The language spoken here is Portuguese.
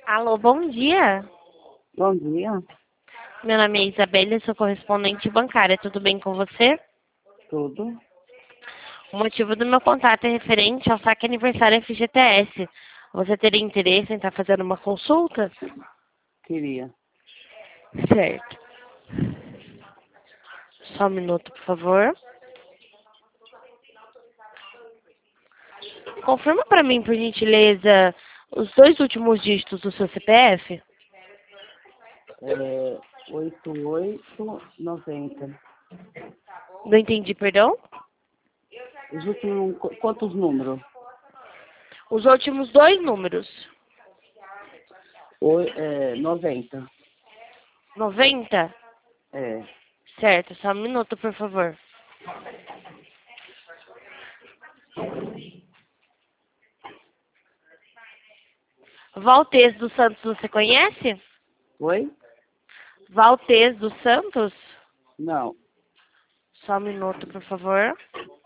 Alô, bom dia. Bom dia, Meu nome é Isabelle, sou correspondente bancária. Tudo bem com você? tudo. O motivo do meu contato é referente ao saque aniversário FGTS. Você teria interesse em estar fazendo uma consulta? Queria. Certo. Só um minuto, por favor. Confirma para mim, por gentileza, os dois últimos dígitos do seu CPF? 8890. Não entendi, perdão? Os últimos, quantos números? Os últimos dois números. 90. 90? É. Certo, só um minuto, por favor. Valtez dos Santos, você conhece? Oi? Valtez dos Santos? Não. Só um minuto, por favor.